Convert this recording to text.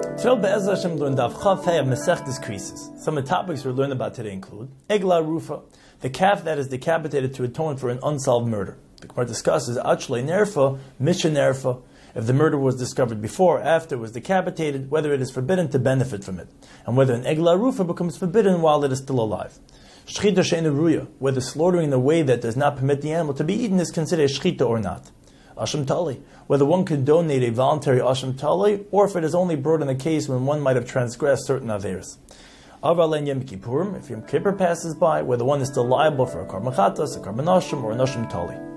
Today Be'ez Hashem learn Daf Chav Hey of Masechtas Krisis. Some of the topics we're learning about today include Egla Rufa, the calf that is decapitated to atone for an unsolved murder. The Gemara discusses Achlei Nerfa, Misha Nerfa, if the murder was discovered before or after it was decapitated, whether it is forbidden to benefit from it, and whether an Egla Rufa becomes forbidden while it is still alive. Shchita She'ena Ruya, whether slaughtering in a way that does not permit the animal to be eaten is considered a shchita or not. Asham Tali, whether one could donate a voluntary Asham Tali, or if it is only brought in a case when one might have transgressed certain averes. Aval Yom Kippurim, if Yom Kippur passes by, whether one is still liable for a Karban Chatas, a Karban Asham, or an Asham Tali.